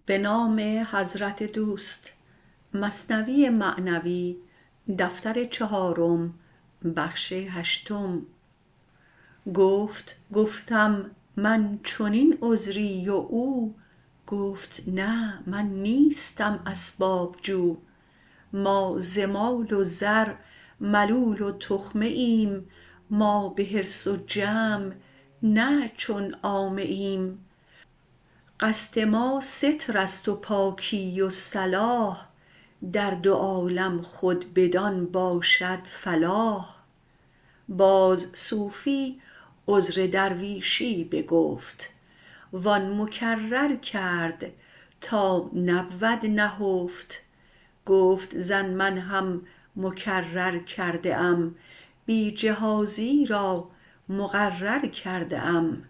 گفتم من چنین عذری و او گفت نه من نیستم اسباب جو ما ز مال و زر ملول و تخمه ایم ما به حرص و جمع نه چون عامه ایم قصد ما سترست و پاکی و صلاح در دو عالم خود بدان باشد فلاح باز صوفی عذر درویشی بگفت وان مکرر کرد تا نبود نهفت گفت زن من هم مکرر کرده ام بی جهازی را مقرر کرده ام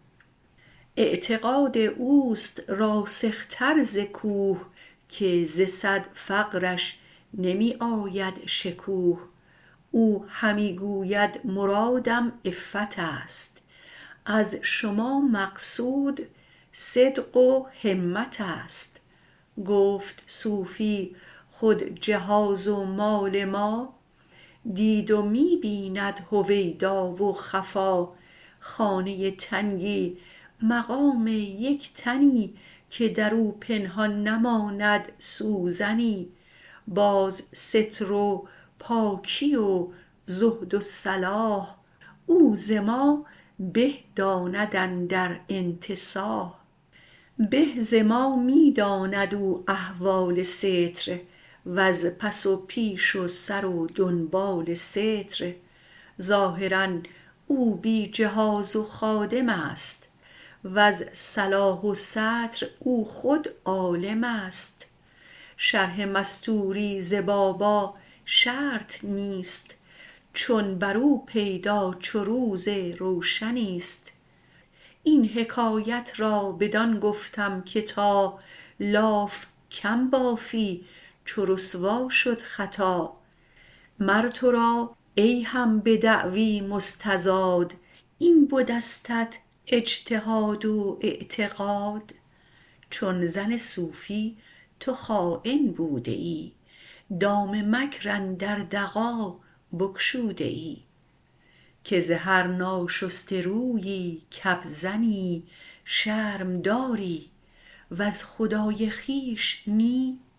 اعتقاد اوست راسخ تر ز کوه که ز صد فقرش نمی آید شکوه او همی گوید مرادم عفتست از شما مقصود صدق و همتست گفت صوفی خود جهاز و مال ما دید و می بیند هویدا و خفا خانه تنگی مقام یک تنی که درو پنهان نماند سوزنی باز ستر و پاکی و زهد و صلاح او ز ما به داند اندر انتصاح به ز ما می داند او احوال ستر وز پس و پیش و سر و دنبال ستر ظاهرا او بی جهاز و خادمست وز صلاح و ستر او خود عالمست شرح مستوری ز بابا شرط نیست چون برو پیدا چو روز روشنیست این حکایت را بدان گفتم که تا لاف کم بافی چو رسوا شد خطا مر ترا ای هم به دعوی مستزاد این بدستت اجتهاد و اعتقاد چون زن صوفی تو خاین بوده ای دام مکر اندر دغا بگشوده ای که ز هر ناشسته رویی کپ زنی شرم داری وز خدای خویش نی